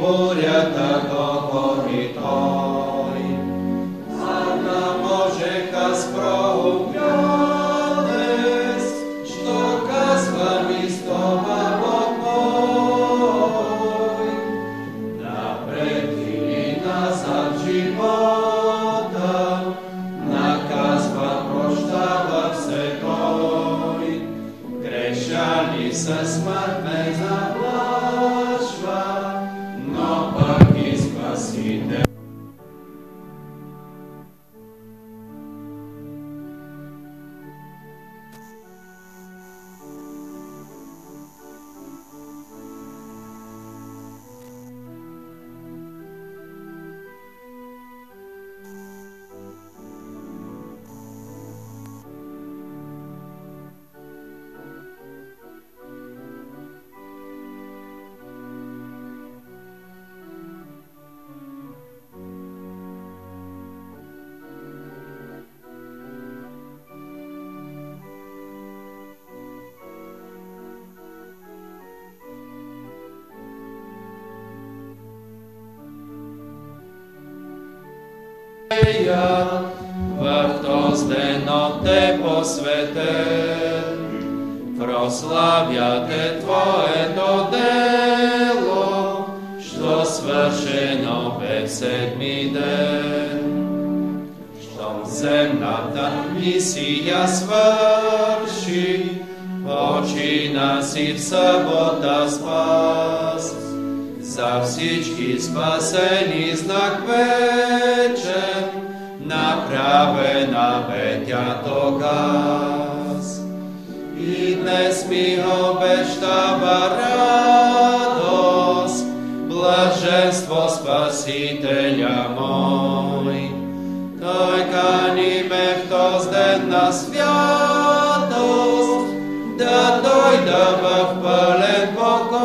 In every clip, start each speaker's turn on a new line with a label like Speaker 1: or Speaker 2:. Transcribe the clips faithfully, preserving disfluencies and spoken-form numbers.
Speaker 1: бурята говори той. Ана можеха спроумянес, що казва ми с това Бог мой. Напред или назад живота, наказва, прощава все той. Грешали със смърт ме заплашва, но пък и Спасител. В този ден от те посветен, прославя те Твоето дело, що свършено бе в седми ден. Щом земната мисия свърши, почина си в събота спас. За всички спасени знак вечен, направена бе тя тогаз. И днес ми обещава радост, блаженство Спасителя мой. Той кани ме в този ден на святост, да дойда в пълен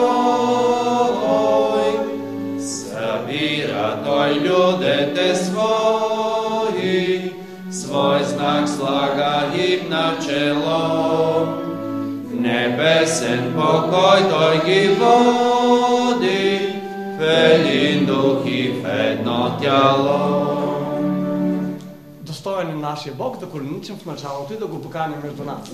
Speaker 1: покой. Събира Той людете свои, свой знак слага им на чело. В небесен покой Той ги води, в един дух и в едно тяло.
Speaker 2: Достоен е нашия Бог да коленичим в началото и да го поканим между нас.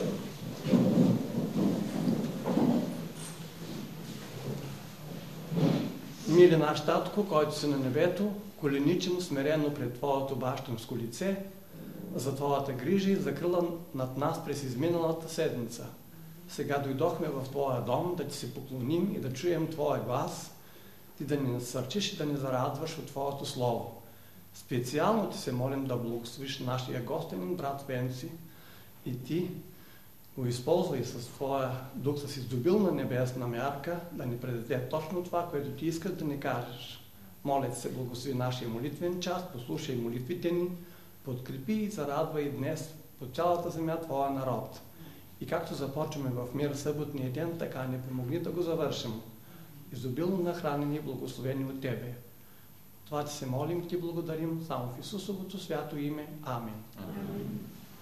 Speaker 2: Мили наш Татко, който си на небето, коленичим смирено пред Твоето бащинско лице, за Твоята грижа и закрила над нас през изминалата седмица. Сега дойдохме в Твоя дом да Ти се поклоним и да чуем Твоя глас, Ти да ни насърчиш и да ни зарадваш от Твоето Слово. Специално Ти се молим да благословиш нашия гостенин брат Венци и Ти го използвай с Твоя дух, с издобилна небесна мярка, да ни предаде точно това, което Ти искаш да ни кажеш. Моля Ти се, благослови нашия молитвен час, послушай молитвите ни, подкрепи и зарадвай днес по цялата земя Твоя народ. И както започваме в мир съботния ден, така ни помогни да го завършим. Изобилно нахранени и благословени от Тебе. Това Ти се молим и Ти благодарим само в Исусовото свято име. Амин. Амин.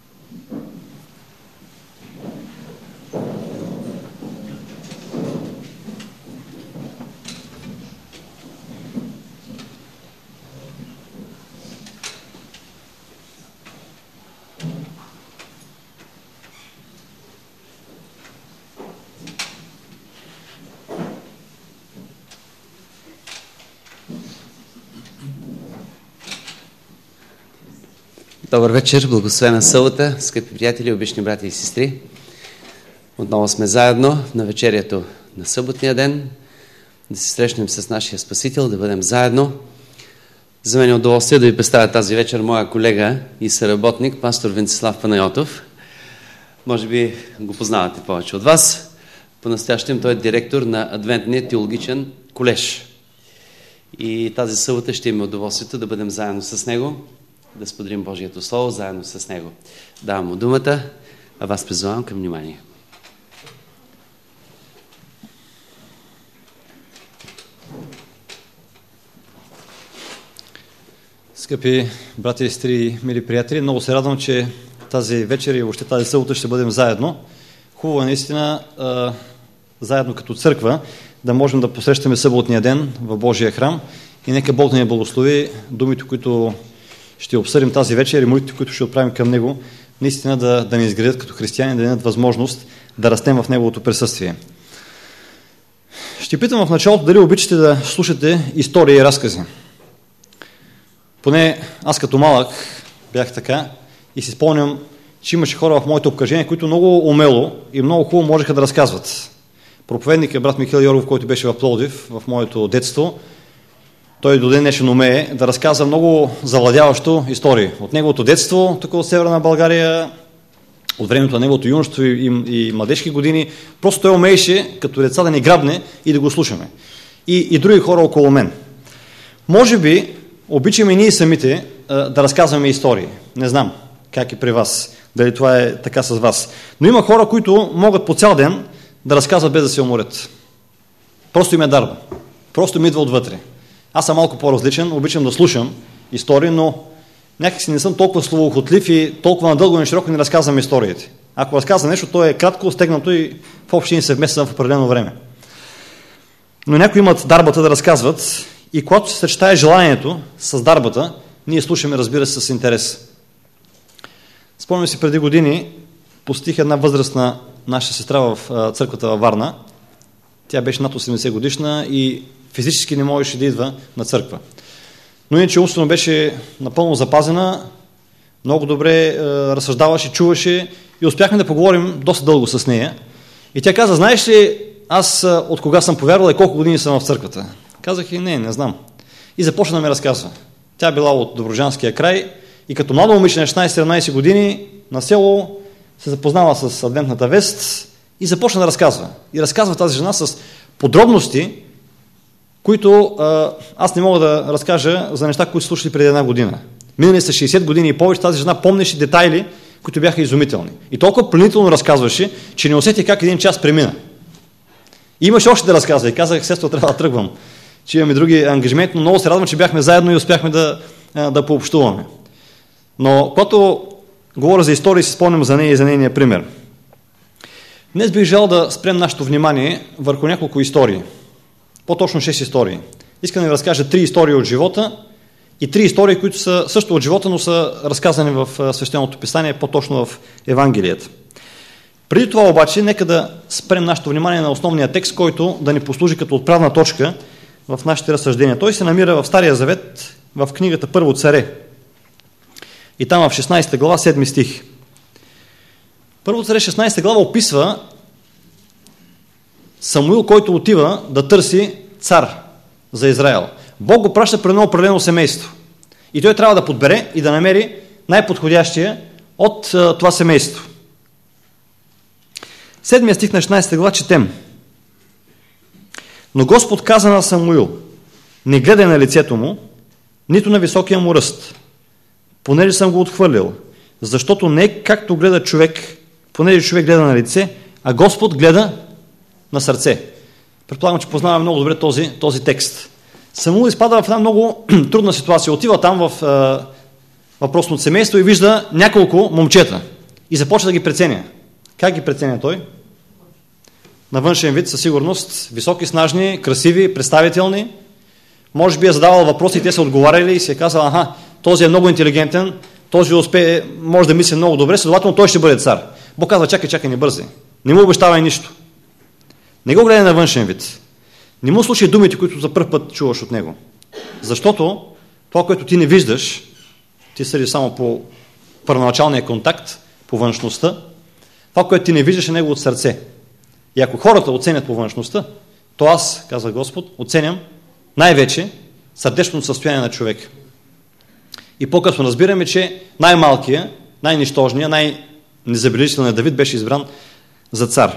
Speaker 3: Добър вечер, благословена събота, скъпи приятели, обични брати и сестри. Отново сме заедно на вечерието на съботния ден, да се срещнем с нашия Спасител, да бъдем заедно. За мен е удоволствие да ви представя тази вечер моя колега и съработник, пастор Венцислав Панайотов. Може би го познавате повече от вас. По-настоящем той е директор на Адвентния теологичен колеж. И тази събота ще имаме удоволствието да бъдем заедно с него, да споделим Божието Слово заедно с него. Давам му думата, а вас призовавам към внимание.
Speaker 4: Скъпи брати и сестри, мили приятели, много се радвам, че тази вечер и въобще тази събота ще бъдем заедно. Хубаво е наистина а, заедно като църква да можем да посрещаме съботния ден в Божия храм и нека Бог да ни благослови думите, които ще обсъдим тази вечер и молитвите, които ще отправим към Него, наистина да, да ни изградят като християни, да дадат възможност да растем в Неговото присъствие. Ще питам в началото дали обичате да слушате истории и разкази. Поне аз като малък бях така и си спомням, че имаше хора в моето обкръжение, които много умело и много хубаво можеха да разказват. Проповедникът брат Михаил Йоргов, който беше в Пловдив в моето детство, той до ден днешен умее да разказва много завладяващо истории. От неговото детство, тук от северна България, от времето на неговото юношество и, и, и младежки години. Просто той умееше като деца да ни грабне и да го слушаме. И, и други хора около мен. Може би обичаме и ние самите а, да разказваме истории. Не знам как е при вас, дали това е така с вас. Но има хора, които могат по цял ден да разказват без да се уморят. Просто им е дарба. Просто ми идва отвътре. Аз съм малко по-различен, обичам да слушам истории, но някакси не съм толкова словоохотлив и толкова надълго и широко не разказвам историите. Ако разказвам нещо, то е кратко, стегнато и в общини се вместя в определено време. Но някои имат дарбата да разказват и когато се съчетае желанието с дарбата, ние слушаме, разбира се, с интерес. Спомням си, преди години посетих една възрастна наша сестра в църквата във Варна. Тя беше над осемдесет годишна и физически не можеше да идва на църква. Но иначе умствено беше напълно запазена, много добре е, разсъждаваше, чуваше и успяхме да поговорим доста дълго с нея. И тя каза, знаеш ли, аз от кога съм повярвала и колко години съм в църквата? Казах и не, не знам. И започна да ми разказва. Тя била от Добруджанския край и като млада момиче на шестнайсет-седемнайсет години на село се запознава с адвентната вест и започна да разказва. И разказва тази жена с подробности, които а, аз не мога да разкажа за неща, които слушали преди една година. Минали са шейсет години и повече, тази жена помнеше детайли, които бяха изумителни. И толкова пленително разказваше, че не усети как един час премина. И имаше още да разказва. И казах, сестро, трябва да тръгвам, че имаме други ангажименти, но много се радвам, че бяхме заедно и успяхме да, да пообщуваме. Но когато говоря за истории, си спомням за нея и за нейния пример. Днес бих желал да спрем нашето внимание върху няколко истории. По-точно шест истории. Искам да ви разкажа три истории от живота и три истории, които са също от живота, но са разказани в Свещеното писание, по-точно в Евангелието. Преди това обаче, нека да спрем нашето внимание на основния текст, който да ни послужи като отправна точка в нашите разсъждения. Той се намира в Стария завет, в книгата Първо царе. И там в шестнайсета глава, седми стих. Първо царе, шестнайсета глава описва Самуил, който отива да търси цар за Израел. Бог го праща при едно определено семейство. И той трябва да подбере и да намери най-подходящия от uh, това семейство. Седмия стих на шестнайсета глава четем. Но Господ каза на Самуил, не гледай на лицето му, нито на високия му ръст, понеже съм го отхвърлил, защото не както гледа човек, понеже човек гледа на лице, а Господ гледа на сърце. Предполагам, че познаваме много добре този, този текст. Самуил изпада в една много трудна ситуация. Отива там в е, въпросното семейство и вижда няколко момчета. И започва да ги преценя. Как ги преценя той? На външен вид, със сигурност, високи, снажни, красиви, представителни. Може би е задавал въпроси и те са отговаряли и си е казал, аха, този е много интелигентен, този успее, може да мисли много добре, следователно той ще бъде цар. Бог казва, чакай, чакай, не бързи. Не му обещавай нищо. Не го гледай на външен вид. Не му слушай думите, които за първ път чуваш от него. Защото това, което ти не виждаш, ти съди само по първоначалния контакт, по външността, това, което ти не виждаш е него от сърце. И ако хората оценят по външността, то аз, казва Господ, оценям най-вече сърдечното състояние на човек. И по-късно разбираме, че най-малкият, най-нищожният, най-незабележителният Давид беше избран за цар.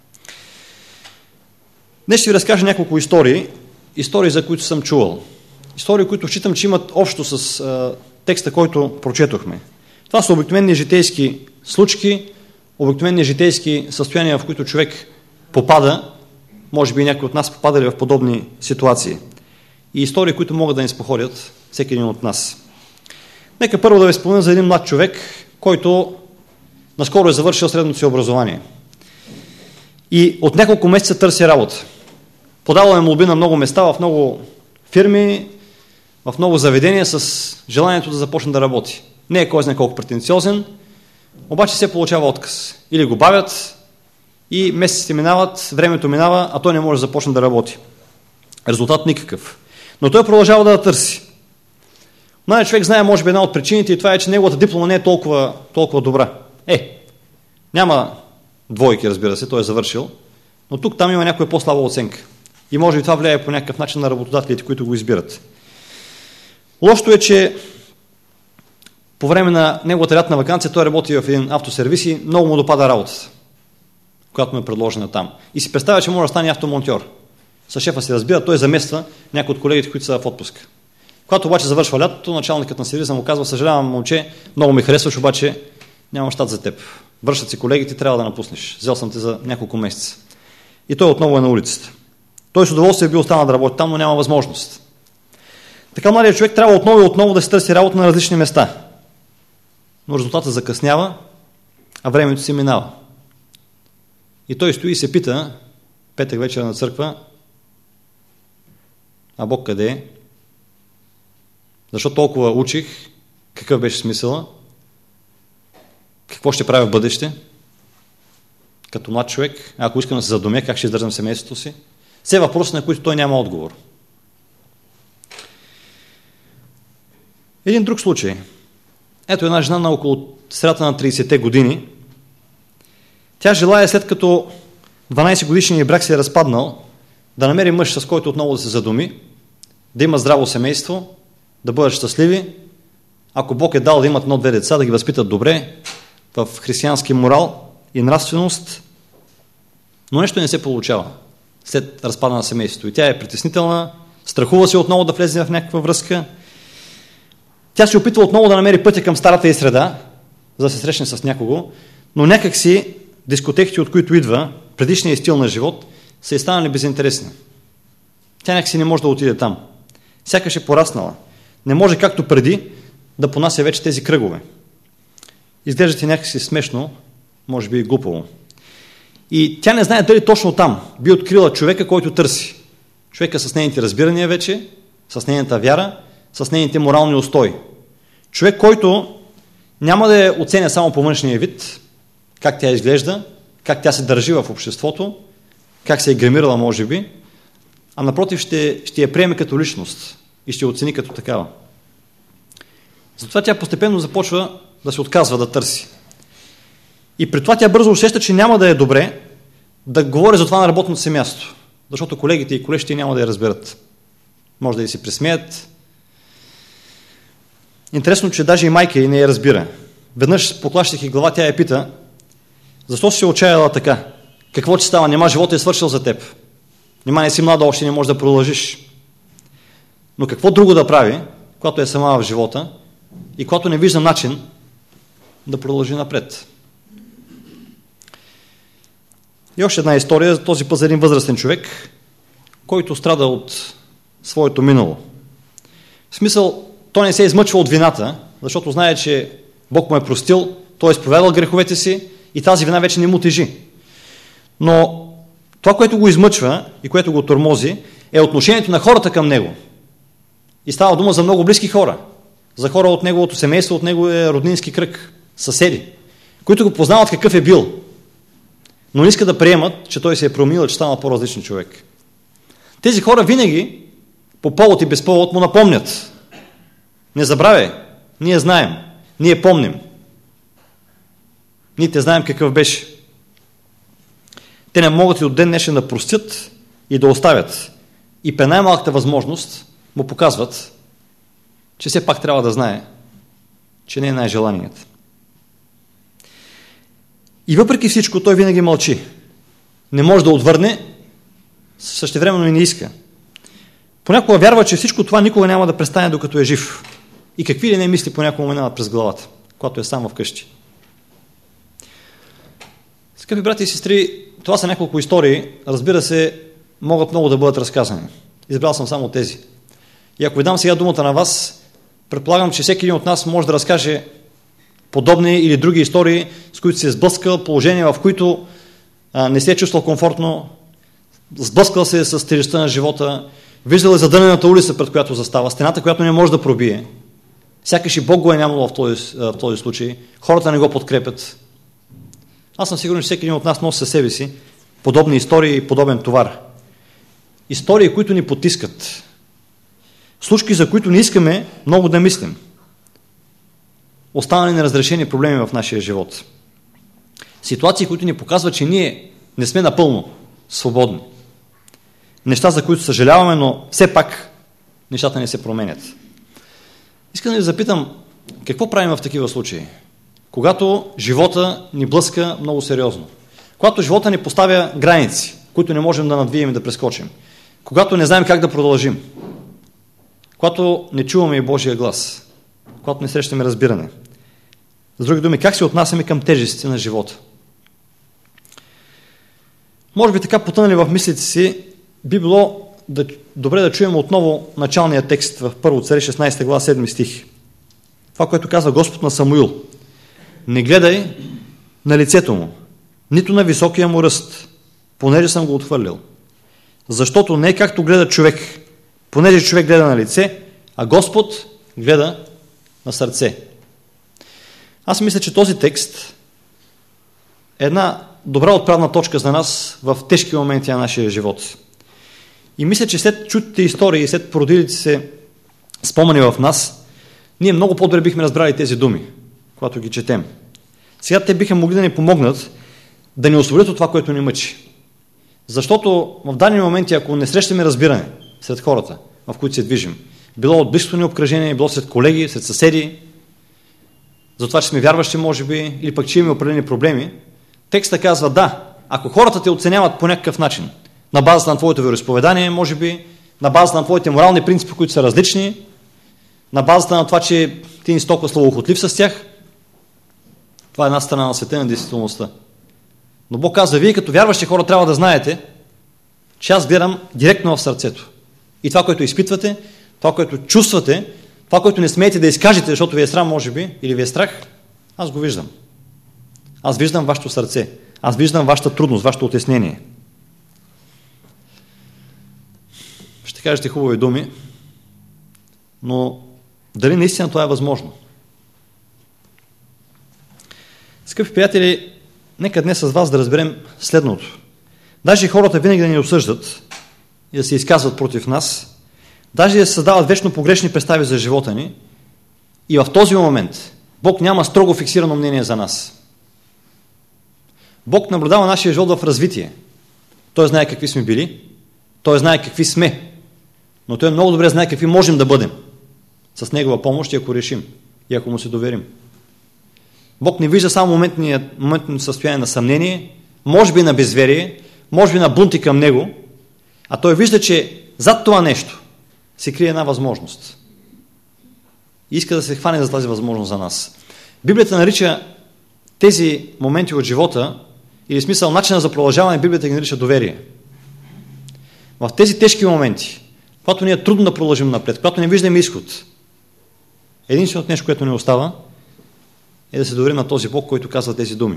Speaker 4: Днес ще ви разкажа няколко истории, истории, за които съм чувал. Истории, които считам, че имат общо с а, текста, който прочетохме. Това са обикновени житейски случки, обикновени житейски състояния, в които човек попада, може би някои от нас попадали в подобни ситуации. И истории, които могат да ни споходят всеки един от нас. Нека първо да ви спомена за един млад човек, който наскоро е завършил средното си образование. И от няколко месеца търси работа. Подавал е молби на много места, в много фирми, в много заведения с желанието да започне да работи. Не е кой знае колко претенциозен, обаче се получава отказ. Или го бавят и месеците минават, времето минава, а той не може да започне да работи. Резултат никакъв. Но той продължава да търси. Младият човек знае, може би, една от причините и това е, че неговата диплома не е толкова, толкова добра. Е, няма двойки, разбира се, той е завършил, но тук там има някоя по-слаба оценка. И може би това влияе по някакъв начин на работодателите, които го избират. Лошото е, че по време на неговата лятна ваканция той работи в един автосервис и много му допада работата, която му е предложена там. И си представя, че може да стане автомонтьор. С шефа се разбира, той замества някои от колегите, които са в отпуск. Когато обаче завършва лятото, началникът на сервиза му казва: съжалявам, момче, много ме харесваш, обаче нямам щат за теб. Връщат се колегите, трябва да напуснеш. Взел съм те за няколко месеца. И той отново е на улицата. Той с удоволствие би останал да работи там, но няма възможност. Така младият човек трябва отново и отново да се търси работа на различни места. Но резултатът закъснява, а времето си минава. И той стои и се пита, петък вечер на църква: а Бог къде е? Защо толкова учих? Какъв беше смисъла? Какво ще правя в бъдеще? Като млад човек, ако искам да се задумя, как ще издържам семейството си? Все въпроси, на които той няма отговор. Един друг случай. Ето една жена на около средата на тридесетте години. Тя желая, след като дванайсет годишният брак се е разпаднал, да намери мъж, с който отново да се задуми, да има здраво семейство, да бъдат щастливи, ако Бог е дал да имат едно-две деца, да ги възпитат добре, в християнски морал и нравственост, но нещо не се получава след разпада на семейството. И тя е притеснителна, страхува се отново да влезе в някаква връзка. Тя се опитва отново да намери пътя към старата й среда, за да се срещне с някого, но някак си дискотеките, от които идва, предишният стил на живот, са и станали безинтересни. Тя някак си не може да отиде там. Сякаш е пораснала. Не може както преди да понася вече тези кръгове. Изглежда ти някак си смешно, може би и глупаво. И тя не знае дали точно там би открила човека, който търси. Човека с нейните разбирания вече, с нейната вяра, с нейните морални устои. Човек, който няма да я оценя само по външния вид, как тя изглежда, как тя се държи в обществото, как се е гримирала, може би, а напротив ще, ще я приеме като личност и ще я оцени като такава. Затова тя постепенно започва да се отказва да търси. И при това тя бързо усеща, че няма да е добре да говори за това на работното си място, защото колегите и колежите няма да я разберат. Може да и се присмеят. Интересно, че даже и майка и не я разбира. Веднъж, поклащайки глава, тя я пита: защо си се отчаяла така? Какво ти става? Нема, живота е свършил за теб. Нема, не си млада, още не можеш да продължиш. Но какво друго да прави, когато е сама в живота и когато не вижда начин да продължи напред? И още една история, за този път за един възрастен човек, който страда от своето минало. В смисъл, той не се измъчва от вината, защото знае, че Бог му е простил, той е изповядал греховете си и тази вина вече не му тежи. Но това, което го измъчва и което го тормози, е отношението на хората към него. И става дума за много близки хора. За хора от неговото семейство, от неговия роднински кръг, съседи, които го познават какъв е бил, но не искат да приемат, че той се е променил, че станал по-различен човек. Тези хора винаги, по повод и без повод, му напомнят: не забравяй, ние знаем, ние помним. Ние те знаем какъв беше. Те не могат и от ден днешен да простят и да оставят. И при най-малката възможност му показват, че все пак трябва да знае, че не е най-желаният. И въпреки всичко, той винаги мълчи. Не може да отвърне, същевременно и не иска. Понякога вярва, че всичко това никога няма да престане, докато е жив. И какви ли не мисли понякога минават през главата, когато е сам вкъщи. Скъпи брати и сестри, това са няколко истории. Разбира се, могат много да бъдат разказани. Избрал съм само тези. И ако ви дам сега думата на вас, предполагам, че всеки един от нас може да разкаже подобни или други истории, с които се е сблъскал, положения, в които а, не се е чувствал комфортно, сблъскал се с тежестта на живота, виждал е задънената улица, пред която застава, стената, която не може да пробие. Сякаш и Бог го е нямало в този, в този случай. Хората не го подкрепят. Аз съм сигурен, че всеки един от нас носи със себе си подобни истории и подобен товар. Истории, които ни потискат. Случки, за които не искаме много да мислим. Останали неразрешени проблеми в нашия живот. Ситуации, които ни показват, че ние не сме напълно свободни. Неща, за които съжаляваме, но все пак нещата не се променят. Искам да ви запитам, какво правим в такива случаи? Когато живота ни блъска много сериозно. Когато живота ни поставя граници, които не можем да надвием и да прескочим. Когато не знаем как да продължим. Когато не чуваме и Божия глас. Когато не срещаме разбиране. С други думи, как се отнасяме към тежестите на живота? Може би така потънали в мислите си, би било да, добре да чуем отново началния текст в Първо царе, шестнадесета глава, седми стих. Това, което казва Господ на Самуил. Не гледай на лицето му, нито на високия му ръст, понеже съм го отхвърлил. Защото не е както гледа човек, понеже човек гледа на лице, а Господ гледа на сърце. Аз мисля, че този текст е една добра отправна точка за нас в тежки моменти на нашия живот. И мисля, че след чутите истории, след породилите се спомени в нас, ние много по-добре бихме разбрали тези думи, когато ги четем. Сега те биха могли да ни помогнат да ни освободят от това, което ни мъчи. Защото в дадени моменти, ако не срещаме разбиране сред хората, в които се движим, било от близкото ни обкръжение, било сред колеги, сред съседи, за това, че сме вярващи, може би, или пък че имаме определени проблеми, текстът казва да, ако хората те оценяват по някакъв начин, на базата на твоето вероизповедание, може би, на базата на твоите морални принципи, които са различни, на базата на това, че ти не си толкова словоохотлив с тях, това е една страна на света на действителността. Но Бог казва, вие като вярващи хора трябва да знаете, че аз гледам директно в сърцето. И това, което изпитвате, това, което чувствате, това, което не смеете да изкажете, защото ви е срам, може би, или ви е страх, аз го виждам. Аз виждам вашето сърце. Аз виждам вашата трудност, вашето отеснение. Ще кажете хубави думи, но дали наистина това е възможно? Скъпи приятели, нека днес с вас да разберем следното. Даже хората винаги да ни осъждат и да се изказват против нас, даже да се създават вечно погрешни представи за живота ни, и в този момент Бог няма строго фиксирано мнение за нас. Бог наблюдава нашия живот в развитие. Той знае какви сме били, Той знае какви сме, но Той много добре знае какви можем да бъдем с Негова помощ и ако решим и ако Му се доверим. Бог не вижда само моментно състояние на съмнение, може би на безверие, може би на бунти към Него, а Той вижда, че зад това нещо се крие една възможност. И иска да се хване за тази възможност за нас. Библията нарича тези моменти от живота, или смисъл начина за продължаване, Библията ги нарича доверие. В тези тежки моменти, когато ни е трудно да продължим напред, когато не виждаме изход, единственото нещо, което ни остава, е да се доверим на този Бог, който казва тези думи.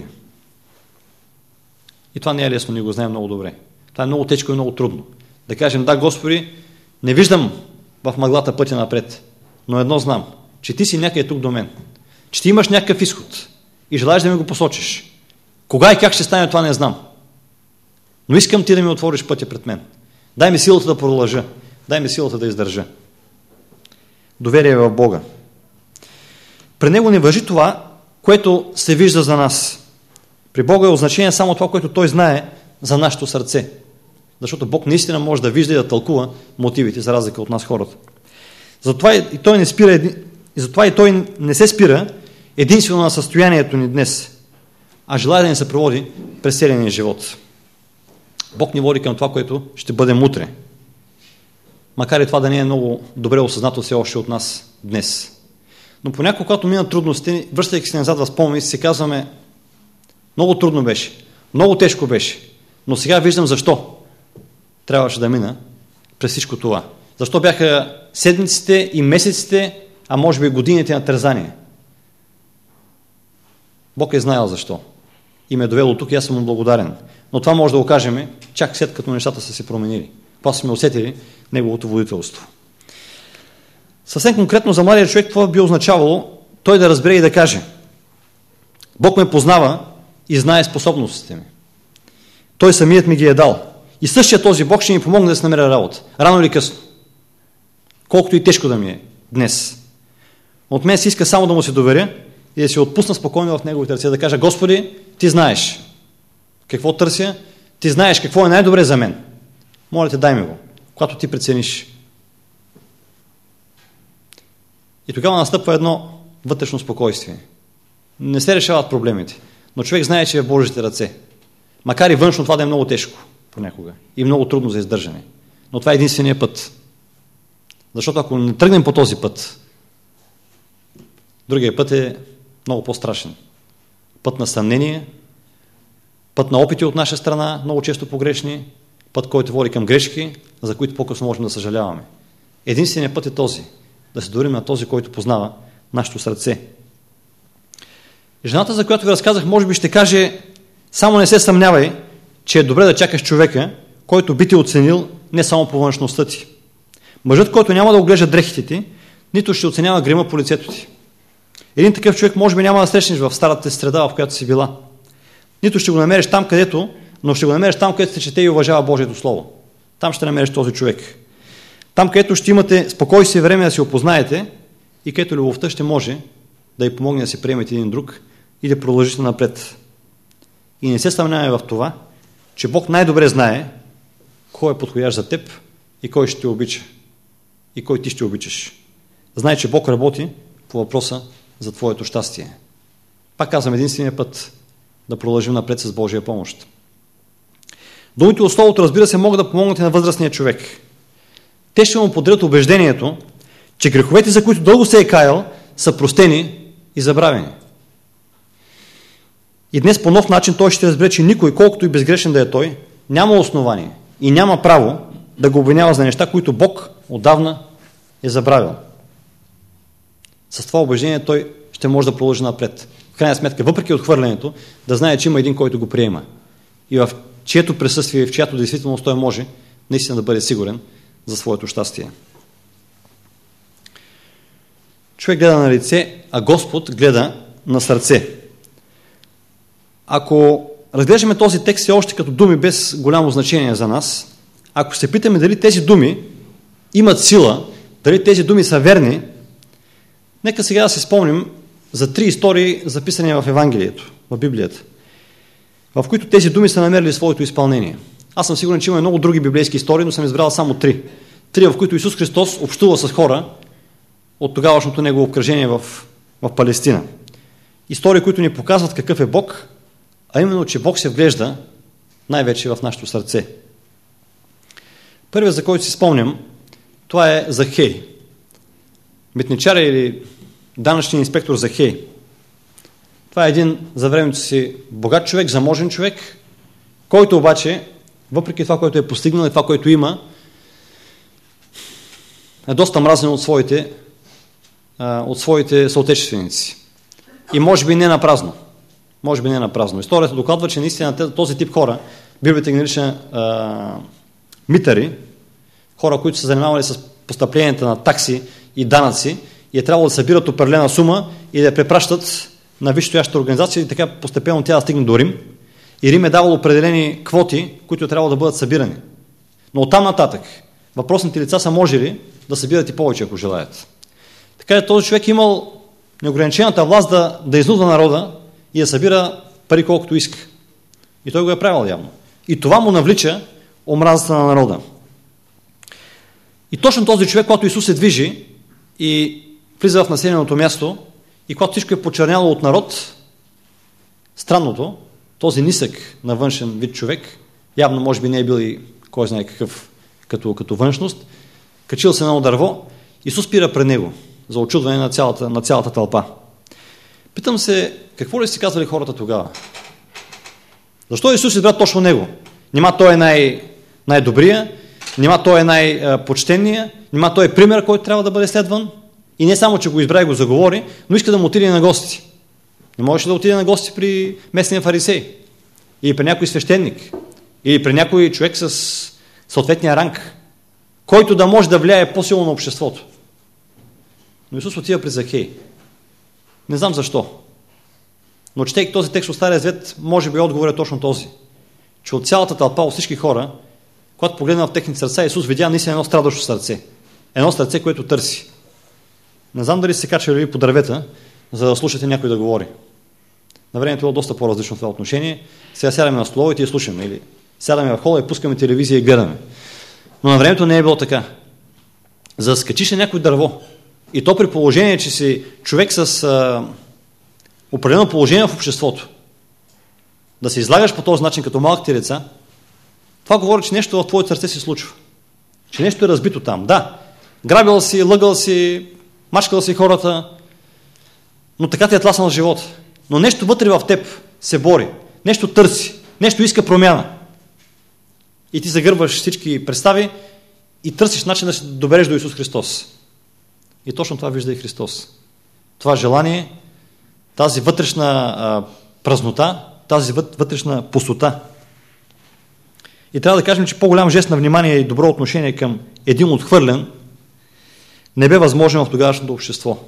Speaker 4: И това не е лесно, ние го знаем много добре. Това е много тежко и много трудно. Да кажем, да, Господи, не виждам в мъглата пътя напред, но едно знам, че Ти си някъде тук до мен, че Ти имаш някакъв изход и желаеш да ми го посочиш. Кога и как ще стане, това не знам. Но искам Ти да ми отвориш пътя пред мен. Дай ми силата да продължа. Дай ми силата да издържа. Доверие в Бога. При Него не важи това, което се вижда за нас. При Бога е означение само това, което Той знае за нашето сърце. Защото Бог наистина може да вижда и да тълкува мотивите, за разлика от нас хората. Затова и Той не спира, и затова и Той не се спира единствено на състоянието ни днес, а желая да ни се проводи през целия ни живот. Бог ни води към това, което ще бъдем утре. Макар и това да не е много добре осъзнато все още от нас днес. Но понякога, когато минат трудности, връщайки се назад в спомени, си казваме, много трудно беше, много тежко беше, но сега виждам защо трябваше да мина през всичко това. Защо бяха седмиците и месеците, а може би годините на тързание. Бог е знаел защо. и ме е довело тук и аз съм му благодарен. Но това може да го кажем чак след като нещата са се променили. Когато сме усетили неговото водителство. Съвсем конкретно за младия човек това би означавало той да разбере и да каже: Бог ме познава и знае способностите ми. Той самият ми ги е дал. И същия този Бог ще ми помогне да се намеря работа. Рано или късно. Колкото и тежко да ми е днес. От мен се иска само да му се доверя и да се отпусна спокойно в неговите ръце, да кажа: Господи, ти знаеш какво търся, ти знаеш какво е най-добре за мен. Моля те, дай ми го, когато ти прецениш. И тогава настъпва едно вътрешно спокойствие. Не се решават проблемите, но човек знае, че е в Божите ръце. Макар и външно това да е много тежко понякога и много трудно за издържане. Но това е единствения път. Защото ако не тръгнем по този път, другия път е много по-страшен. Път на съмнение, път на опити от наша страна, много често погрешни, път, който води към грешки, за които по-късно можем да съжаляваме. Единственият път е този. Да се доверим на този, който познава нашето сърце. Жената, за която ви разказах, може би ще каже: само не се съмнявай, че е добре да чакаш човека, който би те оценил не само по външността ти. Мъжът, който няма да оглежда дрехите ти, нито ще оценява грима по лицето ти. Един такъв човек може би няма да срещнеш в старата среда, в която си била. Нито ще го намериш там, където, но ще го намериш там, където се чете и уважава Божието Слово. Там ще намериш този човек. Там, където ще имате спокойствие и време да се опознаете и където любовта ще може да й помогне да се приемете един друг и да продължите напред. И не се съмняваме в това, че Бог най-добре знае кой е подходящ за теб и кой ще те обича. И кой ти ще обичаш. Знай, че Бог работи по въпроса за твоето щастие. Пак казвам, единствения път да продължим напред с Божия помощ. Думите от Словото, разбира се, могат да помогнат и на възрастния човек. Те ще му подарят убеждението, че греховете, за които дълго се е каял, са простени и забравени. И днес по нов начин той ще разбере, че никой, колкото и безгрешен да е той, няма основание и няма право да го обвинява за неща, които Бог отдавна е забравил. С това убеждение той ще може да продължи напред. В крайна сметка, въпреки отхвърлянето, да знае, че има един, който го приема. И в чието присъствие и в чиято действителност той може наистина да бъде сигурен за своето щастие. Човек гледа на лице, а Господ гледа на сърце. Ако разглеждаме този текст още като думи без голямо значение за нас, ако се питаме дали тези думи имат сила, дали тези думи са верни, нека сега да си спомним за три истории, записани в Евангелието, в Библията, в които тези думи са намерили своето изпълнение. Аз съм сигурен, че има много други библейски истории, но съм избрал само три. Три, в които Исус Христос общува с хора от тогавашното негово обкръжение в, в Палестина. Истории, които ни показват какъв е Бог, а именно, че Бог се вглежда най-вече в нашето сърце. Първият, за който си спомням, това е Захей. Митничаря или данъчен инспектор Захей. Това е един за времето си богат човек, заможен човек, който обаче, въпреки това, което е постигнал и това, което има, е доста мразен от своите, от своите съотечественици. И може би не на празно. Може би не на празно. Историята докладва, че наистина този тип хора, Библията ги нарича а, митари, хора, които са занимавали с постъпленията на такси и данъци и е трябвало да събират определена сума и да я препращат на висшестоящата организация и така постепенно тя да стигне до Рим. И Рим е давал определени квоти, които е трябвало да бъдат събирани. Но оттам нататък въпросните лица са можели да събират и повече, ако желаят. Така че този човек имал неограничената власт да, да изнудва народа и да събира пари колкото иска. И той го е правил явно. И това му навлича омразата на народа. И точно този човек, когато Исус се движи и влиза в населеното място и когато всичко е почерняло от народ, странното, този нисък на външен вид човек, явно може би не е бил и кой знае какъв като, като външност, качил се на едно дърво, Исус спира пред него за очудване на цялата, на цялата тълпа. Питам се, какво ли си казвали хората тогава? Защо Исус избра точно него? Нима той е най- най-добрия, нима той е най-почтенния, нима той е пример, който трябва да бъде следван. И не само, че го избра и го заговори, но иска да му отиде на гости. Не можеше да отиде на гости при местния фарисей, или при някой свещеник, или при някой човек с съответния ранг, който да може да влияе по-силно на обществото. Но Исус отива при Захей. Не знам защо. Но четейки този текст от Стария Завет, може би отговорът е точно този. Че от цялата тълпа, от всички хора, когато погледна в техните сърца, Исус видя наистина едно страдащо сърце. Едно сърце, което търси. Не знам дали се качали по дървета, за да слушате някой да говори. На времето е било доста по-различно в това отношение. Сега сядаме на столовете и слушаме. Или сядаме в хола и пускаме телевизия и гледаме. Но на времето не е било така. За да скачиш на някой дърво, и то при положение, че си човек с а, определено положение в обществото, да се излагаш по този начин като малките деца, това говори, че нещо в твоето сърце се случва. Че нещо е разбито там. Да, грабил си, лъгал си, мачкал си хората, но така ти е тласнал живота. Но нещо вътре в теб се бори, нещо търси, нещо иска промяна. И ти загърбваш всички представи и търсиш начин да се добереш до Исус Христос. И точно това вижда и Христос. Това желание, тази вътрешна а, празнота, тази вътрешна пустота. И трябва да кажем, че по-голям жест на внимание и добро отношение към един отхвърлен не бе възможен в тогавашното общество.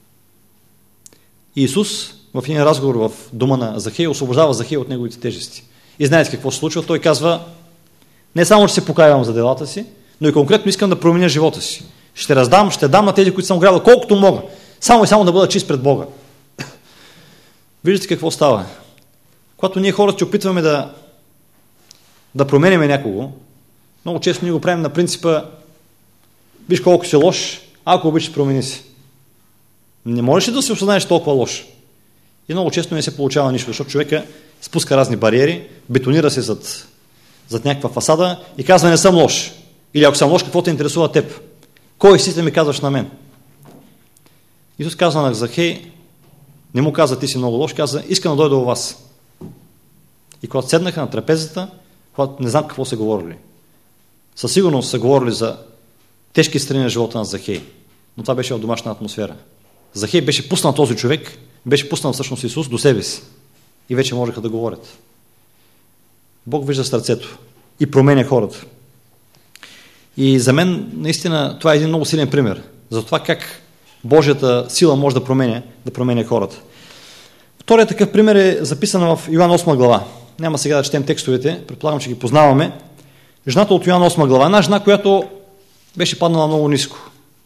Speaker 4: И Исус в един разговор в дома на Захей освобождава Захей от неговите тежести. И знаете какво се случва? Той казва: не само, че се покаявам за делата си, но и конкретно искам да променя живота си. Ще раздам, ще дам на тези, които съм грабил, колкото мога. Само и само да бъда чист пред Бога. Виждате какво става. Когато ние хората се опитваме да, да променяме някого, много често ние го правим на принципа: виж колко си лош, ако обичаш, промени се. Не можеш ли да се осъзнаеш толкова лош? И много често не се получава нищо, защото човека спуска разни бариери, бетонира се зад, зад някаква фасада и казва: не съм лош. Или ако съм лош, какво те интересува теб? Кой си да ми казваш на мен? Исус казва на Захей, не му каза: ти си много лош, каза: искам да дойда у вас. И когато седнаха на трапезата, когато не знам какво са говорили. Със сигурност са говорили за тежки страни на живота на Захей. Но това беше в домашна атмосфера. Захей беше пуснал този човек, беше пуснал всъщност Исус до себе си. И вече можеха да говорят. Бог вижда сърцето и променя хората. И за мен наистина това е един много силен пример за това как Божията сила може да променя, да променя хората. Вторият такъв пример е записан в Йоан осма глава. Няма сега да четем текстовете, предполагам, че ги познаваме. Жената от Йоан осма глава, една жена, която беше паднала много ниско.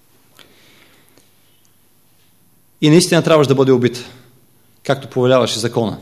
Speaker 4: И наистина трябваше да бъде убита, както повеляваше закона.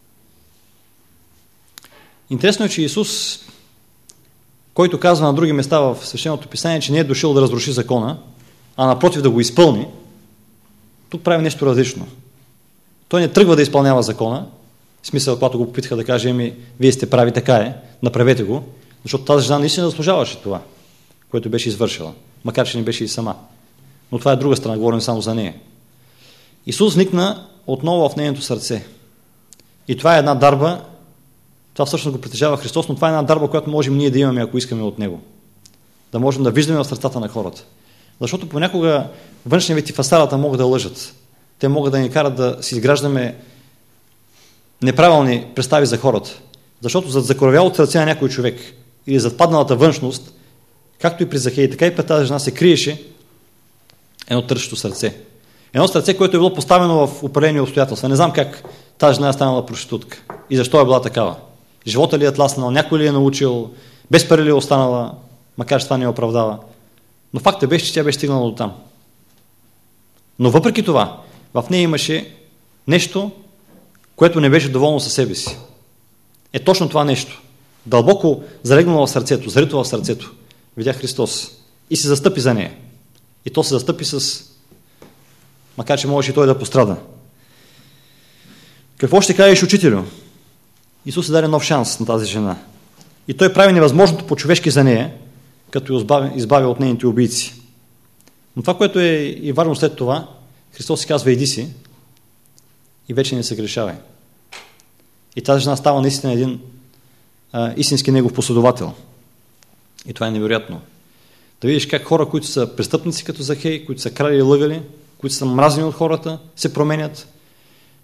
Speaker 4: Интересно е, че Исус, който казва на други места в Свещеното писание, че не е дошъл да разруши закона, а напротив да го изпълни, тук прави нещо различно. Той не тръгва да изпълнява закона, в смисъл, когато го попитаха да каже: еми, вие сте прави, така е, направете го, защото тази жена наистина заслужаваше това, което беше извършила, макар че не беше и сама. Но това е друга страна, говорим само за нея. Исус вникна отново в нейното сърце. И това е една дарба, това всъщност го притежава Христос, но това е една дарба, която можем ние да имаме, ако искаме от Него. Да можем да виждаме в сърцата на хората. Защото понякога външния вид и фасадата могат да лъжат. Те могат да ни карат да си изграждаме неправилни представи за хората. Защото зад закоравялото сърце на някой човек или зад падналата външност, както и при Захей, така и при тази жена, се криеше едно търсещо сърце. Едно сърце, което е било поставено в определени обстоятелства. Не знам как тази жена е станала проститутка и защо е била такава. Живота ли е тласнал, някой ли е научил, без пари ли е останала, макар че това не я оправдава. Но фактът беше, че тя беше стигнала до там. Но въпреки това, в нея имаше нещо, което не беше доволно със себе си. Е точно това нещо. Дълбоко залегнало в сърцето, зарито в сърцето, видя Христос и се застъпи за нея. И то се застъпи с... макар че можеше и той да пострада. Какво ще кажеш, учителю? Исус даде нов шанс на тази жена. И той прави невъзможното по-човешки за нея, като я избавя от нейните убийци. Но това, което е и важно след това, Христос си казва: иди си и вече не се грешавай. И тази жена става наистина един а, истински негов последовател. И това е невероятно. Да видиш как хора, които са престъпници като Захей, които са крали и лъгали, които са мразени от хората, се променят.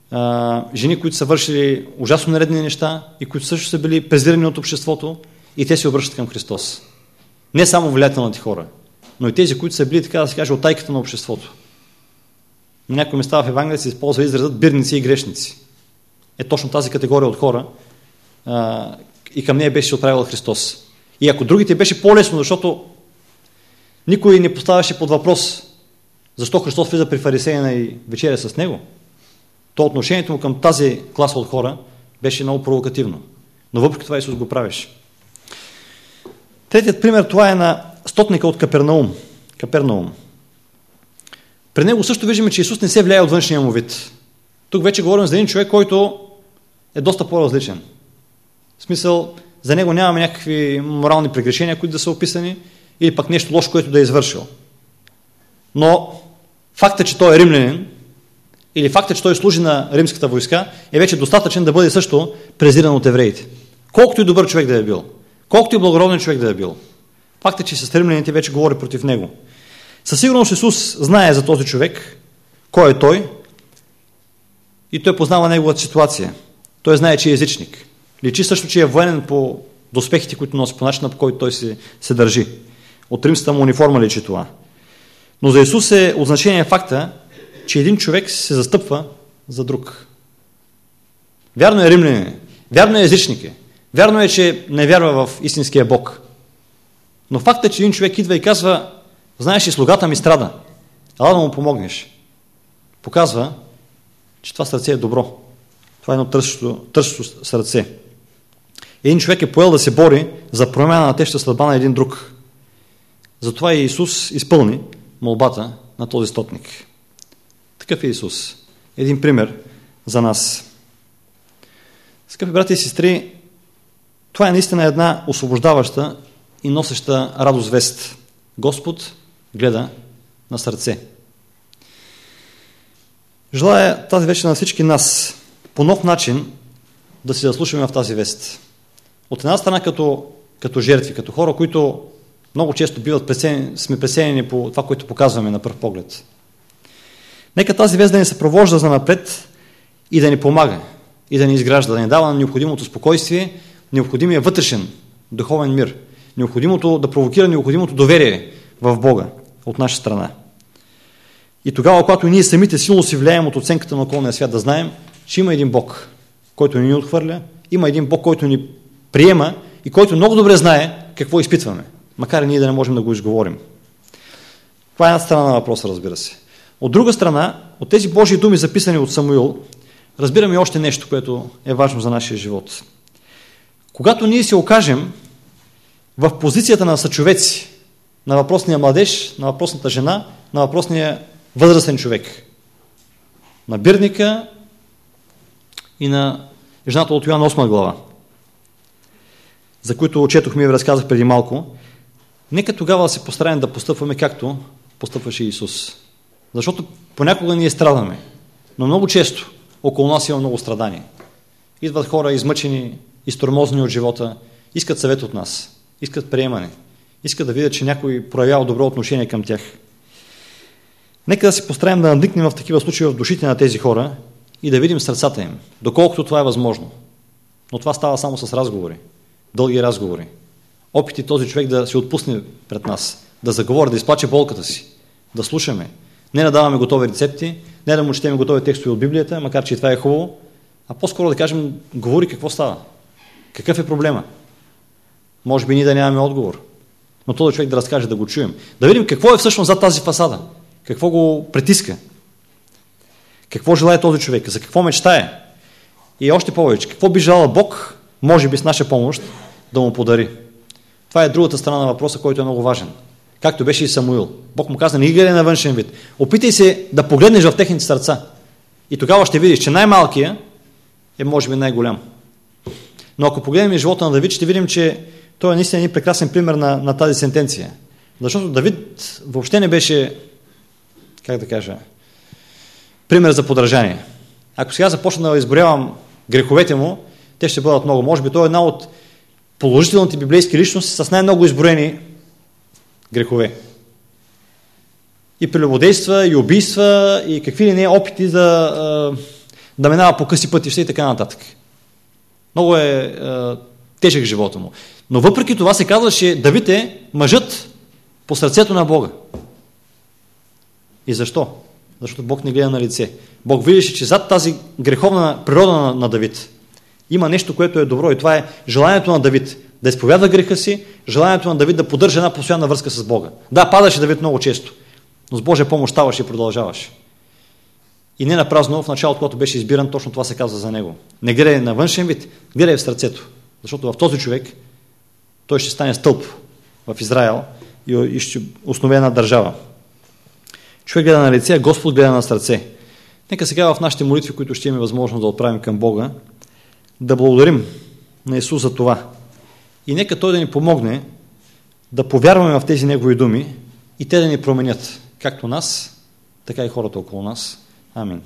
Speaker 4: а, жени, които са вършили ужасно нередни неща и които също са били презирани от обществото и те се обръщат към Христос. Не само влиятелните хора, но и тези, които са били, така да се каже, оттайката на обществото. На някои места в Евангелието се използва изразът бирници и грешници. Е точно тази категория от хора а, и към нея беше отправил Христос. И ако другите беше по-лесно, защото никой не поставяше под въпрос защо Христос влиза при фарисеяна и вечеря с него, то отношението му към тази класа от хора беше много провокативно. Но въпреки това Исус го правеше. Третият пример, това е на стотника от Капернаум. Капернаум. При него също виждаме, че Исус не се влияе от външния му вид. Тук вече говорим за един човек, който е доста по-различен. В смисъл, за него нямаме някакви морални прегрешения, които да са описани, или пък нещо лошо, което да е извършил. Но факта, че той е римлянин, или факта, че той служи на римската войска, е вече достатъчен да бъде също презиран от евреите. Колкото и добър човек да е бил, колкото и благороден човек да е бил. Факта, че с римляните вече говори против него. Със сигурност Исус знае за този човек, кой е той, и той познава неговата ситуация. Той знае, че е езичник. Личи също, че е военен по доспехите, които носи, по начина, по който той се, се държи. От римската му униформа личи това. Но за Исус е от значение факта, че един човек се застъпва за друг. Вярно е римлянин, вярно е езичник, вярно е, че не вярва в истинския Бог. Но фактът, че един човек идва и казва: знаеш ли, слугата ми страда, ела да му помогнеш, показва, че това сърце е добро. Това е едно търсещо, търсещо сърце. Един човек е поел да се бори за промяна на тежка съдба на един друг. Затова и Исус изпълни молбата на този стотник. Такъв е Исус. Един пример за нас. Скъпи брати и сестри, това е наистина една освобождаваща и носеща радост вест. Господ гледа на сърце. Желая тази вечер на всички нас по нов начин да се заслушаме в тази вест. От една страна като, като жертви, като хора, които много често биват пресени, сме пресенени по това, което показваме на пръв поглед. Нека тази вест да ни съпровожда за напред и да ни помага, и да ни изгражда, да ни дава необходимото спокойствие, необходимия вътрешен духовен мир, необходимото да провокира необходимото доверие в Бога от наша страна. И тогава, когато ние самите силно си влияем от оценката на околния свят, да знаем, че има един Бог, който ни отхвърля, има един Бог, който ни приема и който много добре знае какво изпитваме, макар и ние да не можем да го изговорим. Това е една страна на въпроса, разбира се. От друга страна, от тези Божии думи, записани от Самуил, разбираме още нещо, което е важно за нашия живот. Когато ние се окажем в позицията на съчовеци, на въпросния младеж, на въпросната жена, на въпросния възрастен човек, на бирника и на жената от Йоан осма глава, за които четохме и ви разказах преди малко, нека тогава да се постараем да постъпваме както постъпваше Исус. Защото понякога ние страдаме, но много често около нас има много страдания. Идват хора измъчени, изтормозени от живота, искат съвет от нас, искат приемане, искат да видят, че някой проявява добро отношение към тях. Нека да се постараем да надникнем в такива случаи в душите на тези хора и да видим сърцата им, доколкото това е възможно. Но това става само с разговори, дълги разговори. Опити този човек да се отпусне пред нас, да заговори, да изплаче болката си, да слушаме. Не да даваме готови рецепти, не да му четем готови текстове от Библията, макар че и това е хубаво, а по-скоро да кажем: говори какво става, какъв е проблема. Може би ние да нямаме отговор, но този човек да разкаже, да го чуем. Да видим какво е всъщност зад тази фасада, какво го притиска, какво желае този човек, за какво мечтае. И още повече, какво би желал Бог, може би с наша помощ, да му подари. Това е другата страна на въпроса, който е много важен. Както беше и Самуил. Бог му каза: не ги гледай на външен вид. Опитай се да погледнеш в техните сърца. И тогава ще видиш, че най-малкият е може би най-голям. Но ако погледнем живота на Давид, ще видим, че той е наистина един прекрасен пример на, на тази сентенция. Защото Давид въобще не беше, как да кажа, пример за подражание. Ако сега започна да изброявам греховете му, те ще бъдат много. Може би той е една от положителните библейски личности с най-много изброени грехове. И прелюбодейства, и убийства, и какви ли не опити за, да минава по къси пътища и така нататък. Много е, е тежък живота му. Но въпреки това се казва, че Давид е мъжът по сърцето на Бога. И защо? Защото Бог не гледа на лице. Бог видеше, че зад тази греховна природа на, на Давид има нещо, което е добро, и това е желанието на Давид да изповядва греха си, желанието на Давид да поддържа една постоянна връзка с Бога. Да, падаше Давид много често, но с Божия помощ ставаше и продължаваше. И не напразно в началото, когато беше избиран, точно това се казва за него. Не гледай на външен вид, гледай в сърцето. Защото в този човек той ще стане стълб в Израел и ще основе една държава. Човек гледа на лице, а Господ гледа на сърце. Нека сега в нашите молитви, които ще имаме възможност да отправим към Бога, да благодарим на Исус за това. И нека Той да ни помогне да повярваме в тези Негови думи и те да ни променят, както нас, така и хората около нас. Амин.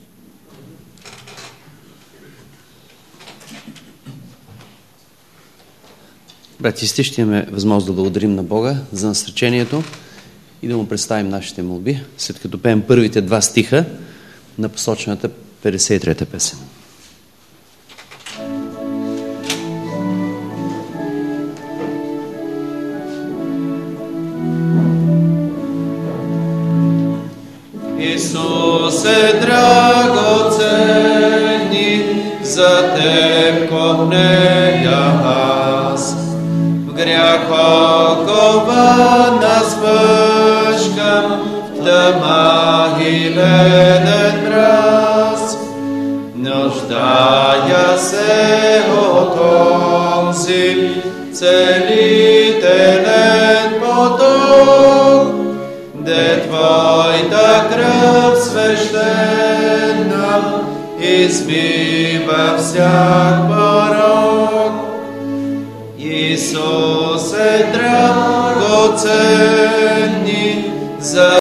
Speaker 3: Брати и сестри, ще имаме възможност да благодарим на Бога за насречението и да му представим нашите молби, след като пеем първите два стиха на посочената петдесет и трета песен.
Speaker 1: Исусе, драгоценни, за Теб копнея аз. В гряха кована спъшкам, в тъма и леден мраз. Нуждая се от онзи целителен поток, де Твоята кръв свещена измива всяк порок. Исусе, драгоценни, за